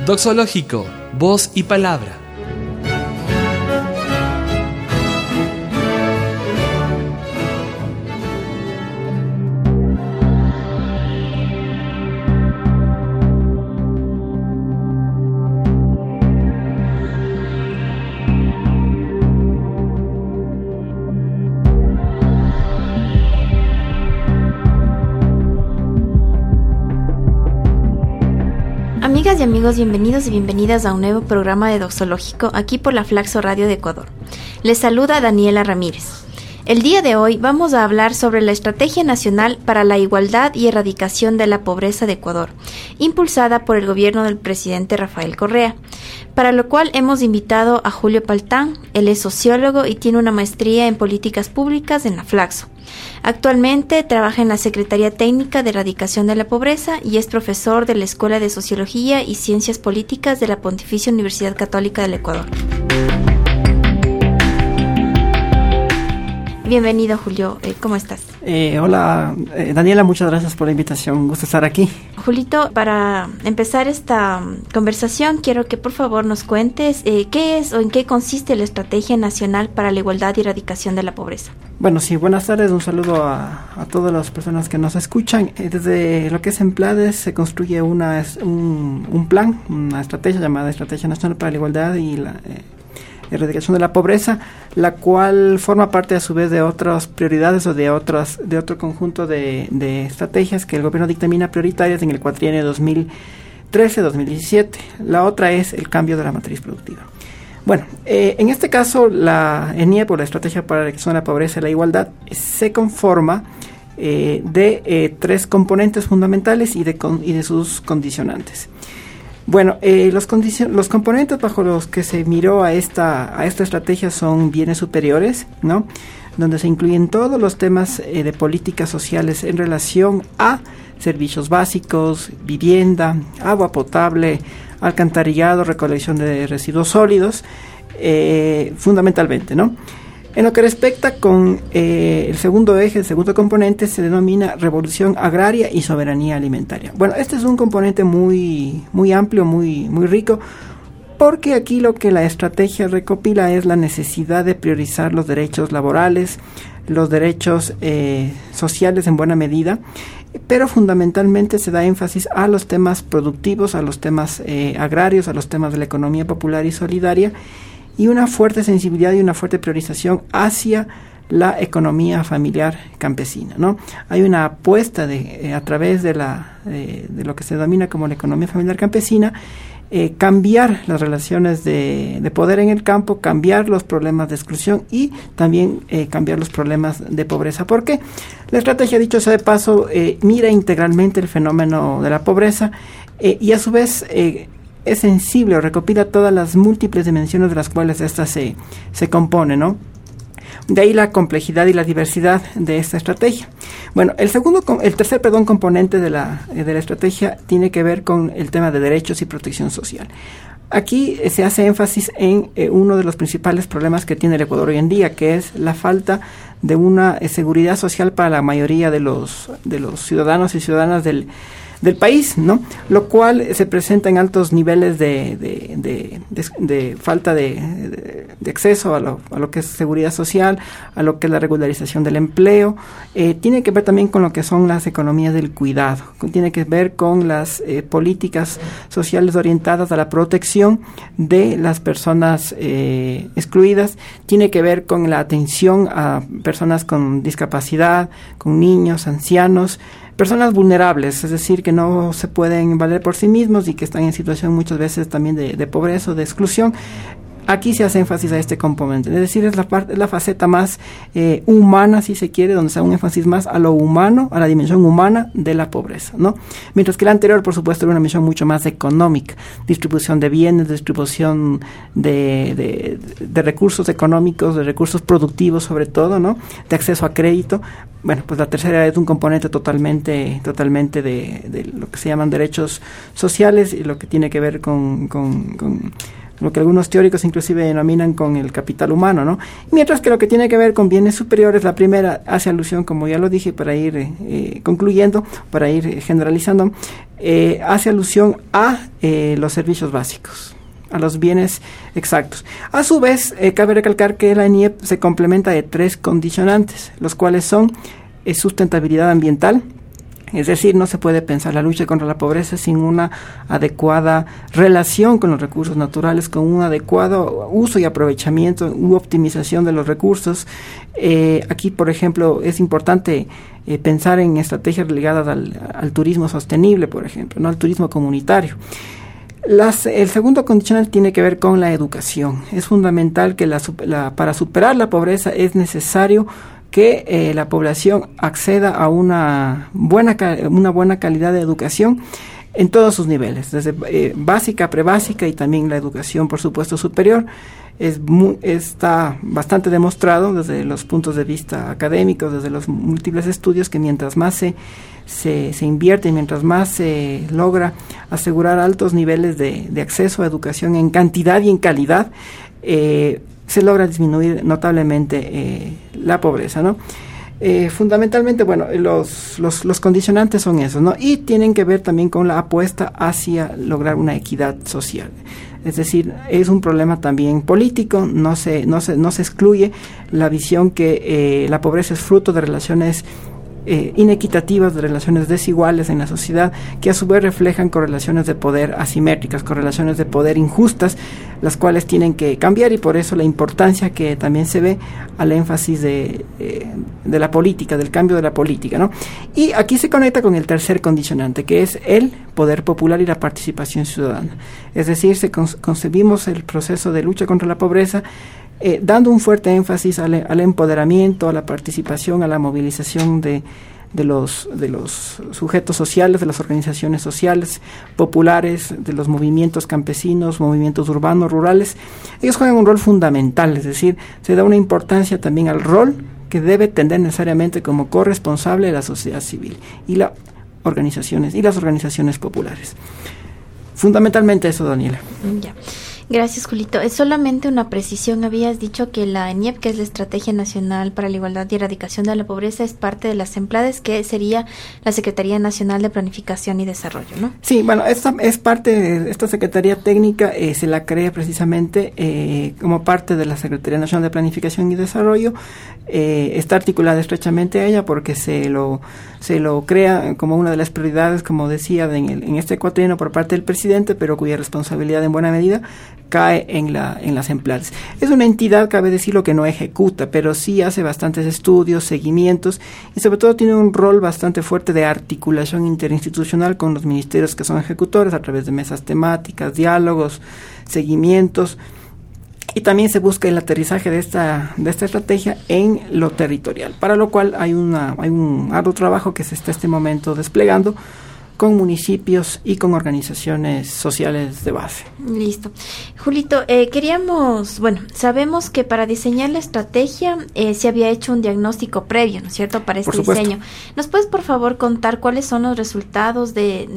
Doxológico, voz y palabra. Amigas y amigos, bienvenidos y bienvenidas a un nuevo programa de Doxológico aquí por la Flaxo Radio de Ecuador. Les saluda Daniela Ramírez. El día de hoy vamos a hablar sobre la Estrategia Nacional para la Igualdad y Erradicación de la Pobreza de Ecuador, impulsada por el gobierno del presidente Rafael Correa, para lo cual hemos invitado a Julio Paltán. Él es sociólogo y tiene una maestría en políticas públicas en la Flaxo. Actualmente trabaja en la Secretaría Técnica de Erradicación de la Pobreza y es profesor de la Escuela de Sociología y Ciencias Políticas de la Pontificia Universidad Católica del Ecuador. Bienvenido, Julio. ¿Cómo estás? Hola, Daniela, muchas gracias por la invitación. Un gusto estar aquí. Julito, para empezar esta conversación, quiero que por favor nos cuentes qué es o en qué consiste la Estrategia Nacional para la Igualdad y Erradicación de la Pobreza. Bueno, sí, buenas tardes. Un saludo a todas las personas que nos escuchan. Desde lo que es EMPLADES se construye un plan, una estrategia llamada Estrategia Nacional para la Igualdad y la erradicación de la pobreza, la cual forma parte a su vez de otras prioridades o de otro conjunto de estrategias que el gobierno dictamina prioritarias en el cuatrienio 2013-2017. La otra es el cambio de la matriz productiva. Bueno, en este caso la ENIEP, o la Estrategia para la Erradicación de la Pobreza y la Igualdad, se conforma de tres componentes fundamentales y de sus condicionantes. Bueno, los componentes bajo los que se miró a esta estrategia son bienes superiores, ¿no? Donde se incluyen todos los temas de políticas sociales en relación a servicios básicos, vivienda, agua potable, alcantarillado, recolección de residuos sólidos, fundamentalmente, ¿no? En lo que respecta con el segundo eje, el segundo componente, se denomina revolución agraria y soberanía alimentaria. Bueno, este es un componente muy amplio, muy rico, porque aquí lo que la estrategia recopila es la necesidad de priorizar los derechos laborales, los derechos sociales en buena medida, pero fundamentalmente se da énfasis a los temas productivos, a los temas agrarios, a los temas de la economía popular y solidaria, y una fuerte sensibilidad y una fuerte priorización hacia la economía familiar campesina, ¿no? Hay una apuesta a través de lo que se denomina como la economía familiar campesina, cambiar las relaciones de poder en el campo, cambiar los problemas de exclusión y también cambiar los problemas de pobreza. ¿Por qué? La estrategia, dicho sea de paso, mira integralmente el fenómeno de la pobreza y a su vez es sensible o recopila todas las múltiples dimensiones de las cuales ésta se compone, ¿no? De ahí la complejidad y la diversidad de esta estrategia. Bueno, el tercer componente de la estrategia tiene que ver con el tema de derechos y protección social. Aquí se hace énfasis en uno de los principales problemas que tiene el Ecuador hoy en día, que es la falta de una seguridad social para la mayoría de los ciudadanos y ciudadanas del país, ¿no? Lo cual se presenta en altos niveles de falta de acceso a lo que es seguridad social, a lo que es la regularización del empleo. Tiene que ver también con lo que son las economías del cuidado, tiene que ver con las políticas sociales orientadas a la protección de las personas excluidas, tiene que ver con la atención a personas con discapacidad, con niños, ancianos, personas vulnerables, es decir, que no se pueden valer por sí mismos y que están en situación muchas veces también de pobreza o de exclusión. Aquí se hace énfasis a este componente, es decir, es la faceta más humana, si se quiere, donde se da un énfasis más a lo humano, a la dimensión humana de la pobreza, ¿no? Mientras que la anterior, por supuesto, era una misión mucho más económica, distribución de bienes, distribución de recursos económicos, de recursos productivos sobre todo, ¿no? De acceso a crédito. Bueno, pues la tercera es un componente totalmente de lo que se llaman derechos sociales y lo que tiene que ver con lo que algunos teóricos inclusive denominan con el capital humano, ¿no? Mientras que lo que tiene que ver con bienes superiores, la primera hace alusión, como ya lo dije, para ir concluyendo, para ir generalizando, hace alusión a los servicios básicos, a los bienes exactos. A su vez, cabe recalcar que la ENIEP se complementa de 3 condicionantes, los cuales son sustentabilidad ambiental. Es decir, no se puede pensar la lucha contra la pobreza sin una adecuada relación con los recursos naturales, con un adecuado uso y aprovechamiento u optimización de los recursos. Aquí, por ejemplo, es importante pensar en estrategias ligadas al turismo sostenible, por ejemplo, no al turismo comunitario. El segundo condicional tiene que ver con la educación. Es fundamental que para superar la pobreza es necesario que la población acceda a una buena calidad de educación en todos sus niveles, desde básica, prebásica y también la educación, por supuesto, superior. Está bastante demostrado desde los puntos de vista académicos, desde los múltiples estudios, que mientras más se invierte, mientras más se logra asegurar altos niveles de acceso a educación en cantidad y en calidad, se logra disminuir notablemente la pobreza, ¿no? Fundamentalmente, bueno, los condicionantes son esos, ¿no? Y tienen que ver también con la apuesta hacia lograr una equidad social. Es decir, es un problema también político, no se excluye la visión que la pobreza es fruto de relaciones inequitativas, de relaciones desiguales en la sociedad, que a su vez reflejan correlaciones de poder asimétricas, correlaciones de poder injustas, las cuales tienen que cambiar, y por eso la importancia que también se ve al énfasis de la política, del cambio de la política, ¿no? Y aquí se conecta con el tercer condicionante, que es el poder popular y la participación ciudadana. Es decir, concebimos el proceso de lucha contra la pobreza dando un fuerte énfasis al empoderamiento, a la participación, a la movilización de los sujetos sociales, de las organizaciones sociales, populares, de los movimientos campesinos, movimientos urbanos, rurales. Ellos juegan un rol fundamental, es decir, se da una importancia también al rol que debe tener necesariamente como corresponsable la sociedad civil y las organizaciones populares. Fundamentalmente eso, Daniela. Ya. Gracias, Julito. Es solamente una precisión. Habías dicho que la ENIEP, que es la Estrategia Nacional para la Igualdad y Erradicación de la Pobreza, es parte de las EMPLADES, que sería la Secretaría Nacional de Planificación y Desarrollo, ¿no? Sí, bueno, esta es parte de esta Secretaría Técnica, se la crea precisamente como parte de la Secretaría Nacional de Planificación y Desarrollo. Está articulada estrechamente a ella porque se lo crea como una de las prioridades, como decía, en este cuatrienio por parte del presidente, pero cuya responsabilidad en buena medida cae en las EMPLADES. Es una entidad, cabe decirlo, que no ejecuta, pero sí hace bastantes estudios, seguimientos, y sobre todo tiene un rol bastante fuerte de articulación interinstitucional con los ministerios que son ejecutores a través de mesas temáticas, diálogos, seguimientos, y también se busca el aterrizaje de esta estrategia en lo territorial, para lo cual hay un arduo trabajo que se está en este momento desplegando con municipios y con organizaciones sociales de base. Listo. Julito, sabemos que para diseñar la estrategia se había hecho un diagnóstico previo, ¿no es cierto?, para este diseño. ¿Nos puedes, por favor, contar cuáles son los resultados de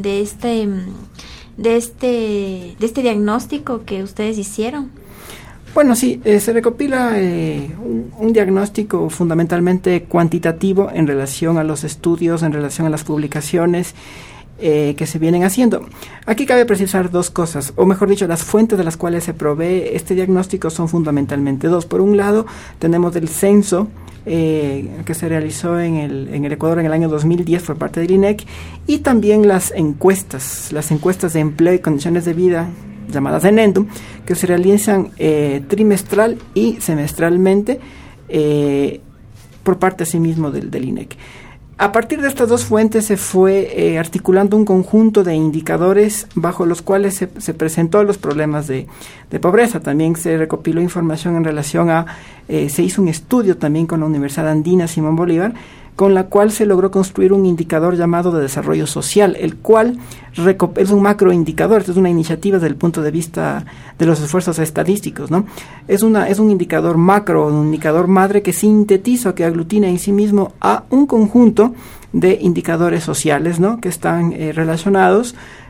este diagnóstico que ustedes hicieron? Bueno, sí, se recopila un diagnóstico fundamentalmente cuantitativo en relación a los estudios, en relación a las publicaciones que se vienen haciendo. Aquí cabe precisar dos cosas, o mejor dicho, las fuentes de las cuales se provee este diagnóstico son fundamentalmente dos. Por un lado, tenemos el censo que se realizó en el Ecuador en el año 2010 por parte del INEC, y también las encuestas de empleo y condiciones de vida, llamadas ENENDUM, que se realizan trimestral y semestralmente por parte asimismo del INEC. A partir de estas dos fuentes se fue articulando un conjunto de indicadores bajo los cuales se presentó los problemas de pobreza. También se recopiló información en relación se hizo un estudio también con la Universidad Andina Simón Bolívar, con la cual se logró construir un indicador llamado de desarrollo social, el cual es un macroindicador. Esto es una iniciativa desde el punto de vista de los esfuerzos estadísticos, ¿no? Es un indicador macro, un indicador madre que sintetiza, que aglutina en sí mismo a un conjunto de indicadores sociales, ¿no?, que están relacionados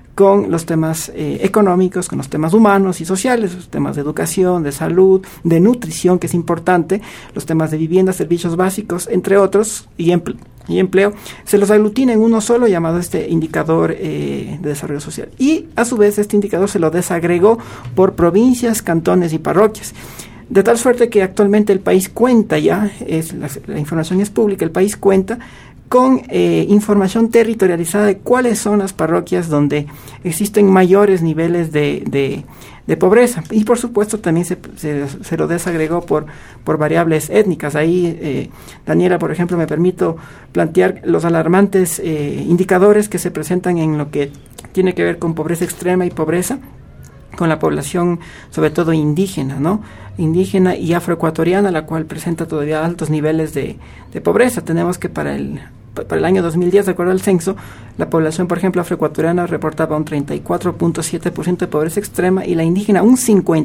con los temas económicos, con los temas humanos y sociales, los temas de educación, de salud, de nutrición, que es importante, los temas de vivienda, servicios básicos, entre otros, y empleo, se los aglutina en uno solo llamado este indicador de desarrollo social. Y a su vez este indicador se lo desagregó por provincias, cantones y parroquias. De tal suerte que actualmente el país cuenta ya, la información es pública, el país cuenta con información territorializada de cuáles son las parroquias donde existen mayores niveles de pobreza. Y por supuesto también se lo desagregó por variables étnicas. Ahí, Daniela, por ejemplo, me permito plantear los alarmantes indicadores que se presentan en lo que tiene que ver con pobreza extrema y pobreza con la población, sobre todo indígena, ¿no? Indígena y afroecuatoriana, la cual presenta todavía altos niveles de pobreza. Tenemos que para el año 2010, de acuerdo al censo, la población, por ejemplo, afroecuatoriana reportaba un 34.7% de pobreza extrema y la indígena un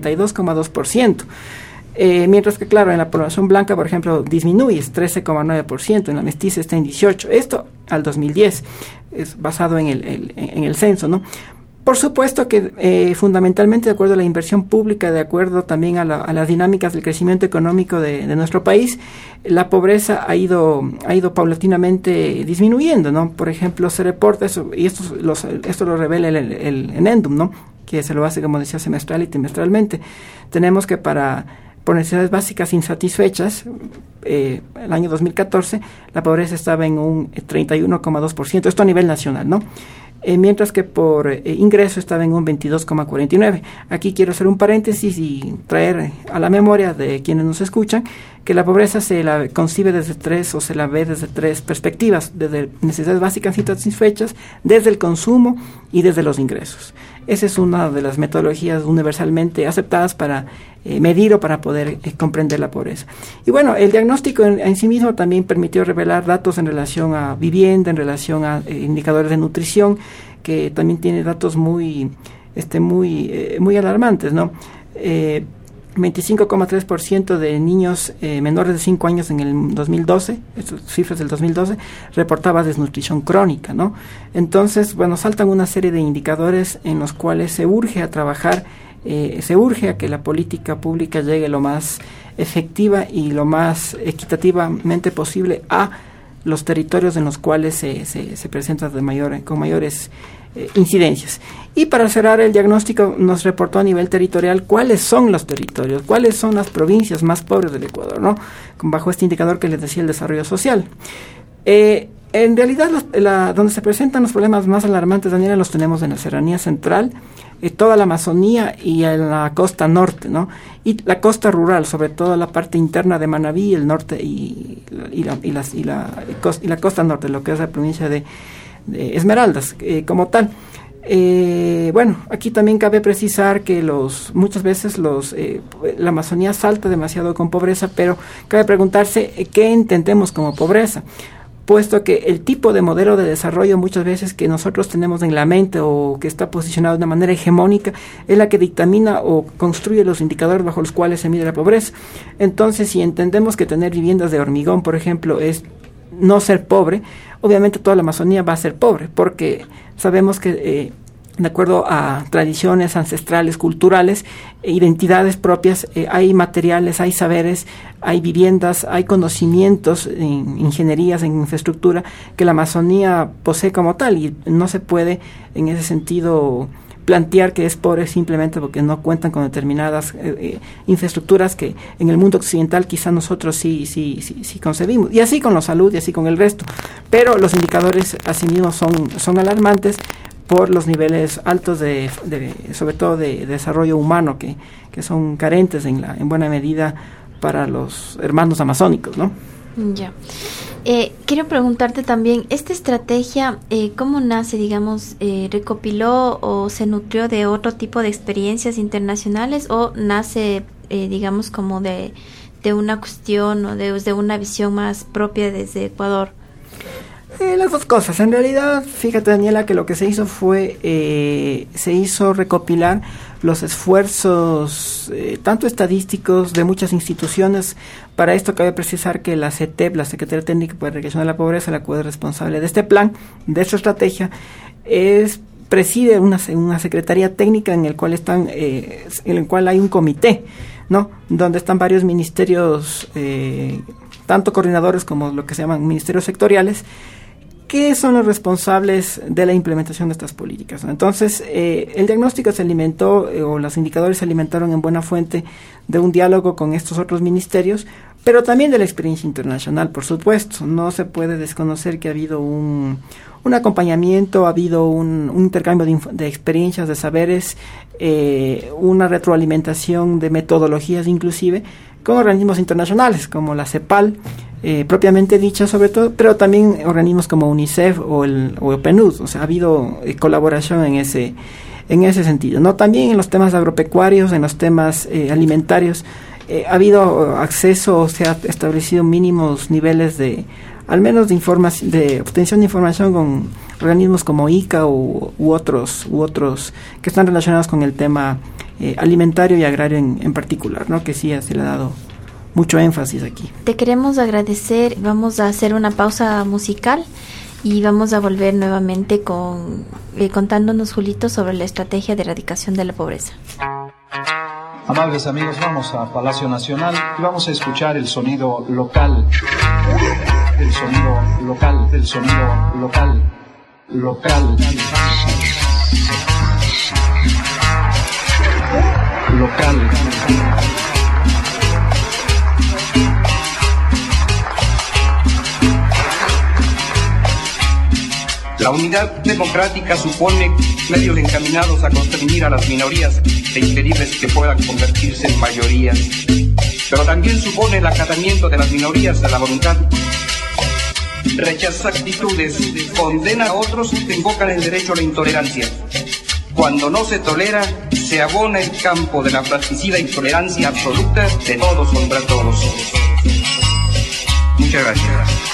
52.2%. Mientras que, claro, en la población blanca, por ejemplo, disminuye, es 13.9%, en la mestiza está en 18%. Esto al 2010, es basado en el censo, ¿no? Por supuesto que fundamentalmente de acuerdo a la inversión pública, de acuerdo también a las dinámicas del crecimiento económico de nuestro país, la pobreza ha ido paulatinamente disminuyendo, ¿no? Por ejemplo, se reporta eso, y esto lo revela el ENEDUM, ¿no? Que se lo hace, como decía, semestral y trimestralmente. Tenemos que por necesidades básicas insatisfechas, el año 2014, la pobreza estaba en un 31.2%, esto a nivel nacional, ¿no? Mientras que por ingreso estaba en un 22.49. Aquí quiero hacer un paréntesis y traer a la memoria de quienes nos escuchan que la pobreza se la concibe se la ve desde tres perspectivas: desde necesidades básicas insatisfechas, desde el consumo y desde los ingresos. Esa es una de las metodologías universalmente aceptadas para medir o para poder comprender la pobreza. Y bueno, el diagnóstico en sí mismo también permitió revelar datos en relación a vivienda, en relación a indicadores de nutrición, que también tiene datos muy alarmantes, ¿no? 25.3% de niños menores de 5 años en el 2012, estas cifras del 2012, reportaba desnutrición crónica, ¿no? Entonces, bueno, saltan una serie de indicadores en los cuales se urge a trabajar, se urge a que la política pública llegue lo más efectiva y lo más equitativamente posible a los territorios en los cuales se presenta con mayores incidencias. Y para cerrar el diagnóstico, nos reportó a nivel territorial cuáles son los territorios, cuáles son las provincias más pobres del Ecuador, ¿no? Bajo este indicador que les decía, el desarrollo social. En realidad, donde se presentan los problemas más alarmantes, Daniela, los tenemos en la Serranía Central, toda la Amazonía y en la costa norte, ¿no? Y la costa rural, sobre todo la parte interna de Manabí, el norte y la costa norte, lo que es la provincia de Esmeraldas, como tal. Bueno, aquí también cabe precisar que muchas veces la Amazonía salta demasiado con pobreza, pero cabe preguntarse qué entendemos como pobreza, puesto que el tipo de modelo de desarrollo muchas veces que nosotros tenemos en la mente o que está posicionado de una manera hegemónica es la que dictamina o construye los indicadores bajo los cuales se mide la pobreza. Entonces, si entendemos que tener viviendas de hormigón, por ejemplo, es no ser pobre, obviamente toda la Amazonía va a ser pobre, porque sabemos que de acuerdo a tradiciones ancestrales, culturales, identidades propias, hay materiales, hay saberes, hay viviendas, hay conocimientos en ingenierías, en infraestructura que la Amazonía posee como tal, y no se puede en ese sentido plantear que es pobre simplemente porque no cuentan con determinadas infraestructuras que en el mundo occidental quizá nosotros sí concebimos, y así con la salud y así con el resto, pero los indicadores asimismo son alarmantes por los niveles altos sobre todo de desarrollo humano que son carentes en buena medida para los hermanos amazónicos, ¿no? Ya. Quiero preguntarte también, ¿esta estrategia cómo nace, digamos, recopiló o se nutrió de otro tipo de experiencias internacionales o nace, digamos, como de una cuestión o de una visión más propia desde Ecuador? Las dos cosas. En realidad, fíjate, Daniela, que lo que se hizo fue, se hizo recopilar los esfuerzos, tanto estadísticos de muchas instituciones. Para esto cabe precisar que la CETEP, la Secretaría Técnica para la Erradicación de la Pobreza, la cual es responsable de este plan, de esta estrategia, es preside una secretaría técnica en el cual hay un comité, ¿no? Donde están varios ministerios, tanto coordinadores como lo que se llaman ministerios sectoriales, que son los responsables de la implementación de estas políticas, ¿no? Entonces, el diagnóstico se alimentó, o los indicadores se alimentaron en buena fuente de un diálogo con estos otros ministerios, pero también de la experiencia internacional, por supuesto. No se puede desconocer que ha habido un acompañamiento, ha habido un intercambio de experiencias, de saberes, una retroalimentación de metodologías inclusive, con organismos internacionales como la CEPAL, propiamente dicha sobre todo, pero también organismos como UNICEF o PNUD. O sea, ha habido colaboración en ese sentido, ¿no? También en los temas agropecuarios, en los temas alimentarios, ha habido acceso, se ha establecido mínimos niveles al menos de obtención de información con organismos como ICA u otros que están relacionados con el tema alimentario y agrario en particular, ¿no? Que sí se le ha dado mucho énfasis aquí. Te queremos agradecer. Vamos a hacer una pausa musical y vamos a volver nuevamente contándonos, Julito, sobre la estrategia de erradicación de la pobreza. Amables amigos, vamos a Palacio Nacional y vamos a escuchar el sonido local. El sonido local, el sonido local. Local. Local. La unidad democrática supone medios encaminados a constreñir a las minorías e impedirles que puedan convertirse en mayorías. Pero también supone el acatamiento de las minorías a la voluntad. Rechaza actitudes, condena a otros que invocan el derecho a la intolerancia. Cuando no se tolera, se abona el campo de la fratricida intolerancia absoluta de todos contra todos. Muchas gracias.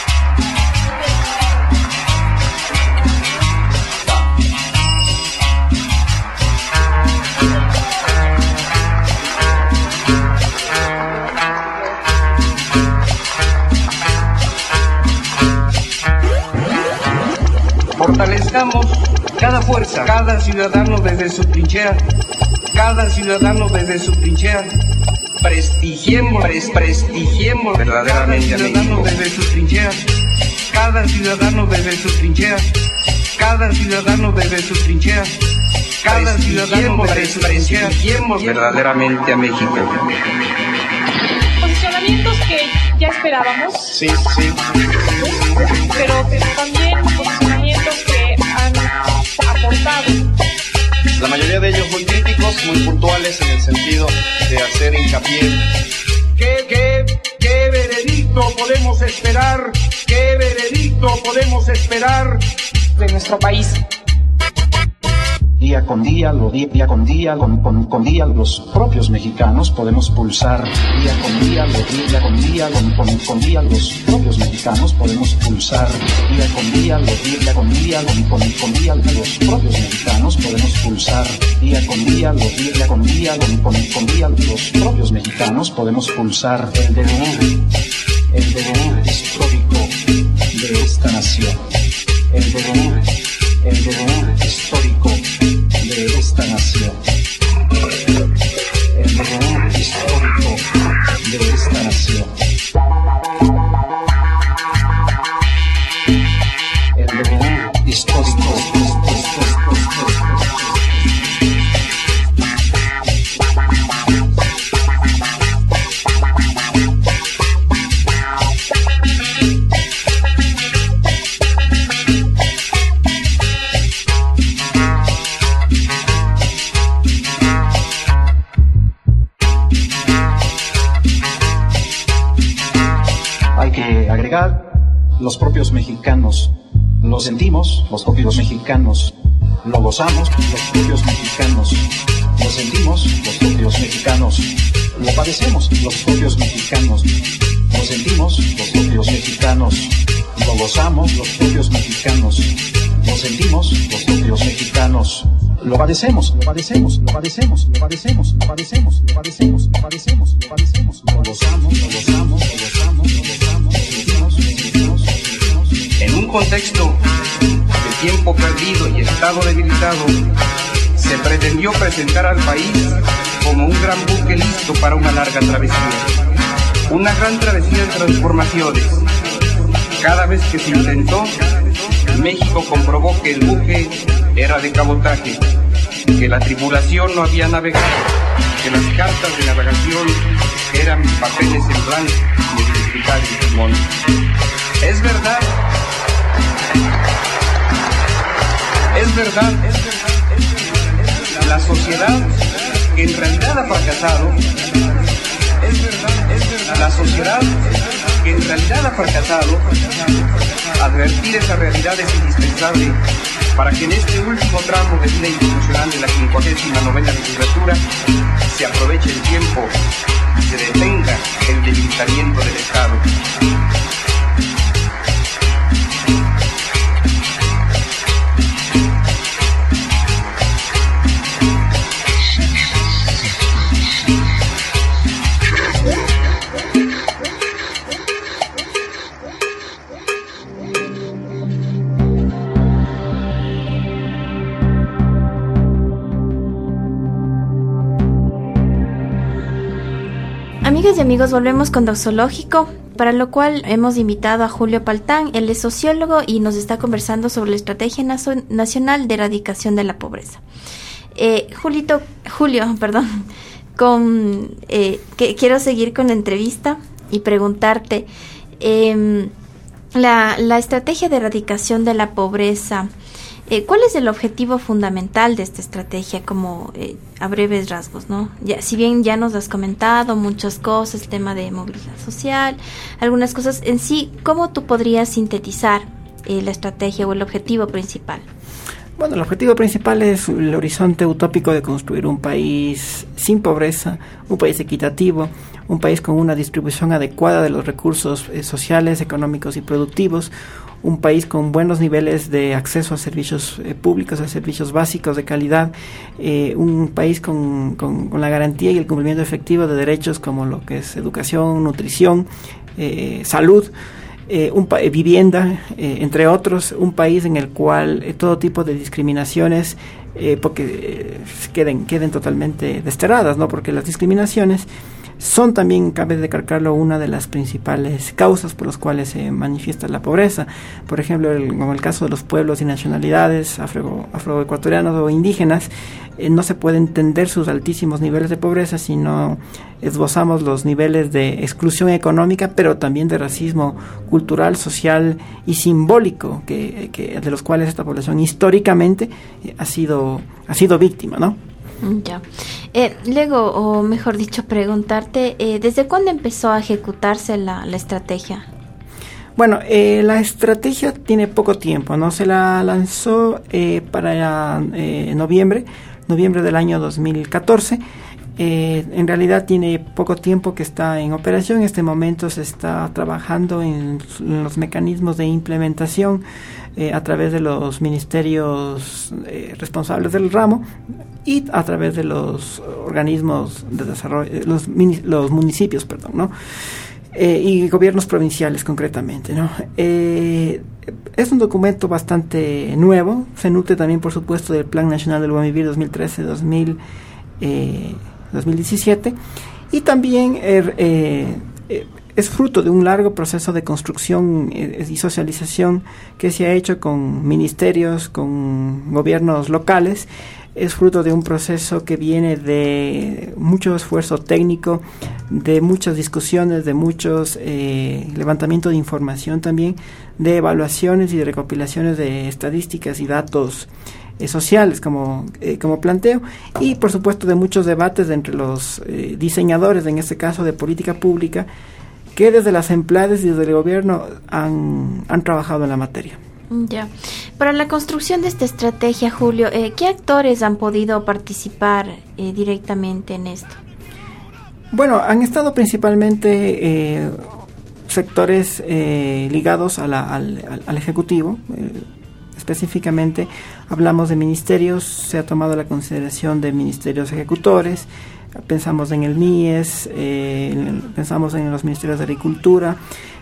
Fortalezcamos cada fuerza, cada ciudadano desde su trinchera, prestigiemos verdaderamente a México. Desde su trinchera, cada ciudadano desde su trinchera, prestigiemos verdaderamente a México. Posicionamientos que ya esperábamos. Sí. Pero también posicionamientos que han aportado. La mayoría de ellos muy críticos, muy puntuales en el sentido de hacer hincapié. ¿Qué veredicto podemos esperar? ¿Qué veredicto podemos esperar De nuestro país. Día con día, los propios mexicanos podemos pulsar. Día con día, los propios mexicanos podemos pulsar. Día con día, los propios mexicanos podemos pulsar. Día con día, los propios mexicanos podemos pulsar. El devenir histórico de esta nación. El devenir histórico de esta nación. El devenir histórico de esta nación. El devenir histórico. Los propios mexicanos lo sentimos, los propios mexicanos lo gozamos, los propios mexicanos lo sentimos, los propios mexicanos lo padecemos, los propios mexicanos lo sentimos, los propios mexicanos lo gozamos, los propios mexicanos lo sentimos, los propios mexicanos lo padecemos, lo gozamos, en un contexto de tiempo perdido y estado debilitado, se pretendió presentar al país como un gran buque listo para una larga travesía. Una gran travesía de transformaciones. Cada vez que se intentó, México comprobó que el buque era de cabotaje, que la tripulación no había navegado, que las cartas de navegación eran papeles en blanco y identificar el timón. Es verdad, la sociedad que en realidad ha fracasado, la sociedad que en realidad ha fracasado. Advertir esa realidad es indispensable para que en este último tramo de vida institucional de la 59ª legislatura se aproveche el tiempo y se detenga el debilitamiento del Estado. Amigas y amigos, volvemos con Doxológico, para lo cual hemos invitado a Julio Paltán. Él es sociólogo y nos está conversando sobre la Estrategia Nacional de Erradicación de la Pobreza. Julio, quiero seguir con la entrevista y preguntarte, la Estrategia de Erradicación de la Pobreza, ¿cuál es el objetivo fundamental de esta estrategia, como a breves rasgos, ¿no? Si bien ya nos has comentado muchas cosas, el tema de movilidad social, algunas cosas en sí, ¿cómo tú podrías sintetizar la estrategia o el objetivo principal? Bueno, el objetivo principal es el horizonte utópico de construir un país sin pobreza, un país equitativo, un país con una distribución adecuada de los recursos sociales, económicos y productivos, un país con buenos niveles de acceso a servicios públicos, a servicios básicos de calidad, un país con la garantía y el cumplimiento efectivo de derechos como lo que es educación, nutrición, salud, vivienda, entre otros, un país en el cual todo tipo de discriminaciones queden totalmente desterradas, ¿no? Porque las discriminaciones son también, cabe recalcarlo, una de las principales causas por las cuales se manifiesta la pobreza. Por ejemplo, como el caso de los pueblos y nacionalidades afroecuatorianos o indígenas, no se puede entender sus altísimos niveles de pobreza si no esbozamos los niveles de exclusión económica, pero también de racismo cultural, social y simbólico de los cuales esta población históricamente ha sido víctima, ¿no? Ya. Luego, o mejor dicho, preguntarte, ¿desde cuándo empezó a ejecutarse la estrategia? Bueno, la estrategia tiene poco tiempo, ¿no? Se la lanzó para noviembre del año 2014. En realidad tiene poco tiempo que está en operación. En este momento se está trabajando en los mecanismos de implementación a través de los ministerios responsables del ramo y a través de los organismos de desarrollo, los municipios, ¿no? Y gobiernos provinciales concretamente, ¿no? Es un documento bastante nuevo, se nutre también por supuesto del Plan Nacional del Buen Vivir 2013-2017 y también es fruto de un largo proceso de construcción y socialización que se ha hecho con ministerios, con gobiernos locales. Es fruto de un proceso que viene de mucho esfuerzo técnico, de muchas discusiones, de muchos levantamiento de información también, de evaluaciones y de recopilaciones de estadísticas y datos sociales como planteo, y por supuesto de muchos debates entre los diseñadores, en este caso de política pública, que desde las empleadas y desde el gobierno han trabajado en la materia. Ya. Para la construcción de esta estrategia, Julio, ¿qué actores han podido participar directamente en esto? Bueno, han estado principalmente sectores ligados al Ejecutivo. Específicamente hablamos de ministerios, se ha tomado la consideración de ministerios ejecutores, pensamos en el MIES, pensamos en los ministerios de Agricultura,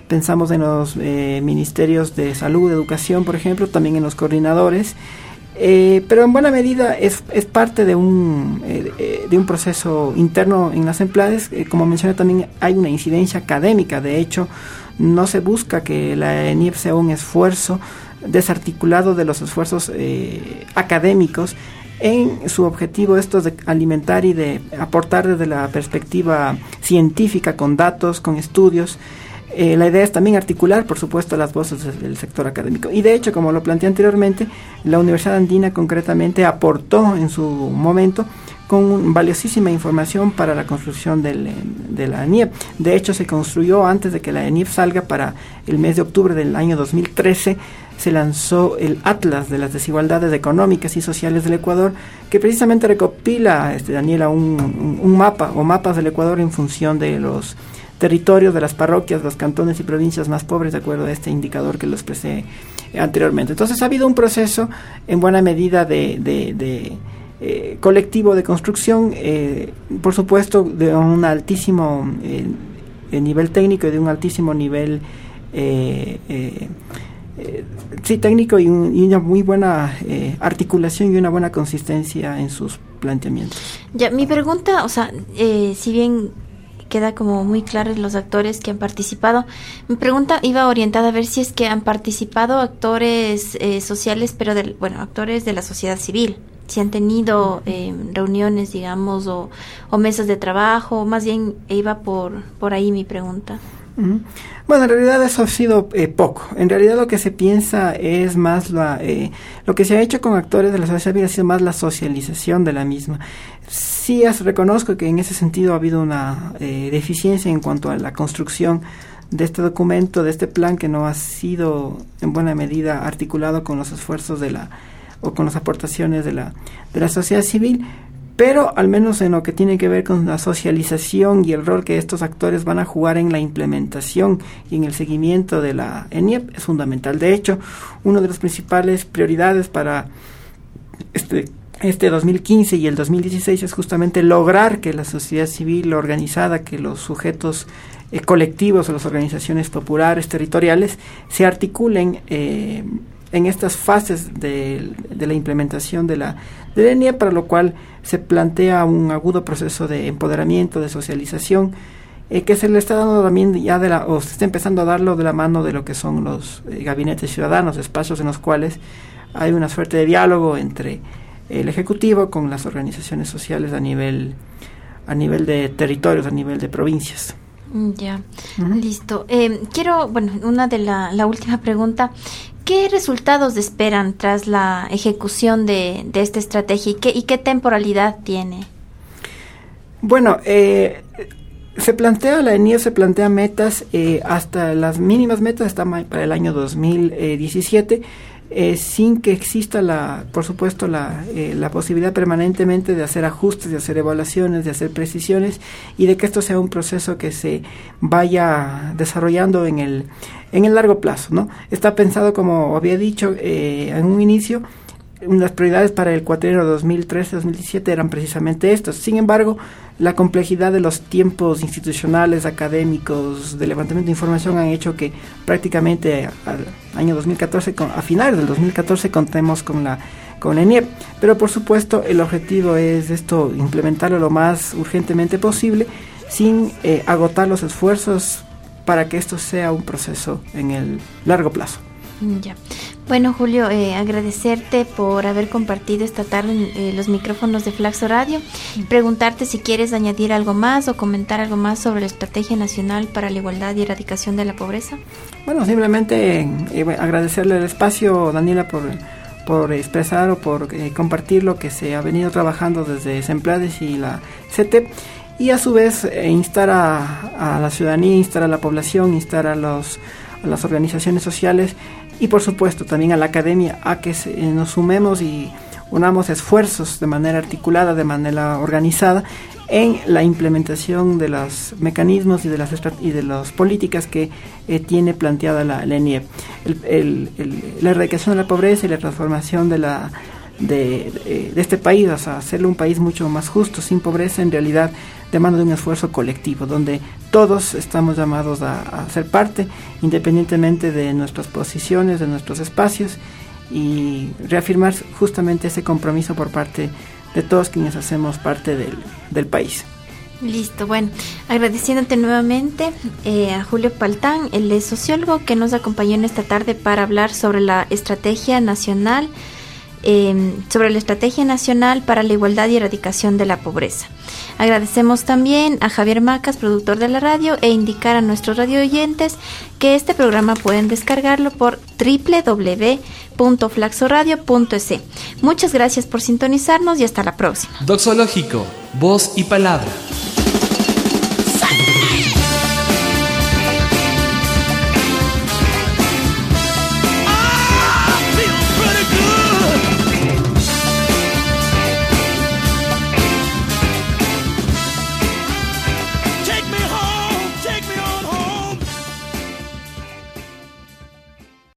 pensamos en los ministerios de salud, de educación, por ejemplo, también en los coordinadores, pero en buena medida es parte de un proceso interno en las ENPLADES. Como mencioné, también hay una incidencia académica. De hecho, no se busca que la ENIEP sea un esfuerzo desarticulado de los esfuerzos académicos en su objetivo estos de alimentar y de aportar desde la perspectiva científica, con datos, con estudios. La idea es también articular, por supuesto, las voces del sector académico. Y de hecho, como lo planteé anteriormente, la Universidad Andina concretamente aportó en su momento con valiosísima información para la construcción de la ENIEP. De hecho, se construyó antes de que la ENIEP salga. Para el mes de octubre del año 2013, se lanzó el Atlas de las Desigualdades Económicas y Sociales del Ecuador, que precisamente recopila, Daniela, un mapa o mapas del Ecuador en función de los territorios, de las parroquias, los cantones y provincias más pobres, de acuerdo a este indicador que lo expresé anteriormente. Entonces ha habido un proceso en buena medida de colectivo de construcción, por supuesto de un altísimo nivel técnico y de un altísimo nivel técnico y una muy buena articulación y una buena consistencia en sus planteamientos. Ya, mi pregunta, si bien queda como muy claros los actores que han participado, mi pregunta iba orientada a ver si es que han participado actores sociales, pero actores de la sociedad civil, si han tenido reuniones, digamos, o mesas de trabajo. Más bien iba por ahí mi pregunta. Bueno, en realidad eso ha sido poco. En realidad lo que se piensa es más lo que se ha hecho con actores de la sociedad civil ha sido más la socialización de la misma. Sí, reconozco que en ese sentido ha habido una deficiencia en cuanto a la construcción de este documento, de este plan, que no ha sido en buena medida articulado con los esfuerzos o con las aportaciones de la sociedad civil. Pero al menos en lo que tiene que ver con la socialización y el rol que estos actores van a jugar en la implementación y en el seguimiento de la ENIEP es fundamental. De hecho, una de las principales prioridades para este 2015 y el 2016 es justamente lograr que la sociedad civil organizada, que los sujetos colectivos o las organizaciones populares territoriales se articulen en estas fases de la implementación de la ENIEP, para lo cual se plantea un agudo proceso de empoderamiento, de socialización, que se le está dando también o se está empezando a darlo de la mano de lo que son los gabinetes ciudadanos, espacios en los cuales hay una suerte de diálogo entre el Ejecutivo con las organizaciones sociales a nivel de territorios, a nivel de provincias. Ya, listo. Quiero, la última pregunta. ¿Qué resultados esperan tras la ejecución de esta estrategia y qué temporalidad tiene? Bueno, la ENIEP se plantea metas, hasta las mínimas metas están para el año 2017, sin que exista por supuesto la posibilidad permanentemente de hacer ajustes, de hacer evaluaciones, de hacer precisiones, y de que esto sea un proceso que se vaya desarrollando en el largo plazo, ¿no? Está pensado, como había dicho en un inicio, las prioridades para el cuatrienio 2013-2017 eran precisamente estas. Sin embargo, la complejidad de los tiempos institucionales, académicos, de levantamiento de información han hecho que prácticamente al año 2014, a finales del 2014, contemos con la ENIEP. Pero por supuesto el objetivo es implementarlo lo más urgentemente posible, sin agotar los esfuerzos para que esto sea un proceso en el largo plazo. Ya. Bueno, Julio, agradecerte por haber compartido esta tarde los micrófonos de Flaxo Radio. Preguntarte si quieres añadir algo más o comentar algo más sobre la Estrategia Nacional para la Igualdad y Erradicación de la Pobreza. Bueno, simplemente agradecerle el espacio, Daniela, por expresar o por compartir lo que se ha venido trabajando desde ENPLADES y la CETEP, y a su vez instar a la ciudadanía, instar a la población, instar a las organizaciones sociales y por supuesto también a la academia a que nos sumemos y unamos esfuerzos de manera articulada, de manera organizada en la implementación de los mecanismos y de las políticas que tiene planteada la ENIEP. La erradicación de la pobreza y la transformación de de este país, o sea, hacerlo un país mucho más justo, sin pobreza, en realidad demanda de un esfuerzo colectivo, donde todos estamos llamados a ser parte, independientemente de nuestras posiciones, de nuestros espacios, y reafirmar justamente ese compromiso por parte de todos quienes hacemos parte del país. Listo, bueno, agradeciéndote nuevamente a Julio Paltán, él es sociólogo que nos acompañó en esta tarde para hablar sobre la estrategia nacional para la igualdad y erradicación de la pobreza. Agradecemos también a Javier Macas, productor de la radio, e indicar a nuestros radio oyentes que este programa pueden descargarlo por www.flaxoradio.es. Muchas gracias por sintonizarnos y hasta la próxima. Doxológico, voz y palabra.